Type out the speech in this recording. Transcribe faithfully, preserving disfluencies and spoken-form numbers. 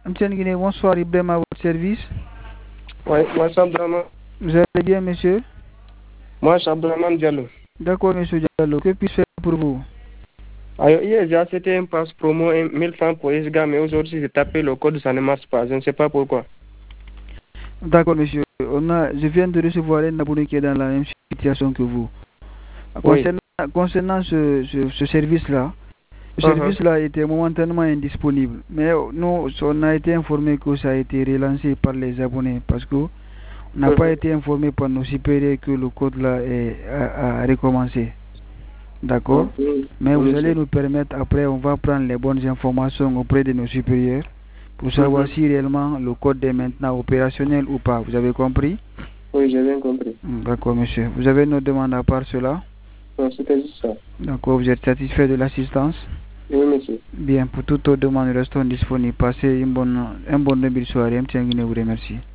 Monsieur Guinée, bonsoir, Ibrahim à votre service. Oui, moi c'est Abdraman. Vous allez bien, monsieur? Moi c'est Abdraman Diallo. D'accord, monsieur Diallo. Que puis-je faire pour vous? Alors, hier, j'ai acheté un passe promo mille francs pour Isga, mais aujourd'hui, j'ai tapé le code, ça ne marche pas. Je ne sais pas pourquoi. D'accord, monsieur. On a, je viens de recevoir un abonné qui est dans la même situation que vous. Oui. Concernant, concernant ce, ce, ce service-là, ce Uh-huh. service-là était momentanément indisponible. Mais nous, on a été informé que ça a été relancé par les abonnés parce qu'on n'a Uh-huh. pas été informé par nos supérieurs que le code-là est, a, a recommencé. D'accord? Uh-huh. Mais vous Oui, allez monsieur. nous permettre, après, on va prendre les bonnes informations auprès de nos supérieurs pour savoir Uh-huh. si réellement le code est maintenant opérationnel ou pas. Vous avez compris? Oui, j'ai bien compris. D'accord, monsieur. Vous avez une demande à part cela? Non, c'était juste ça. D'accord, vous êtes satisfait de l'assistance? Oui, monsieur. Bien, pour toute autre demande, restons disponibles. Passez une bonne, un bon début de soirée. M. Tianguine vous remercie.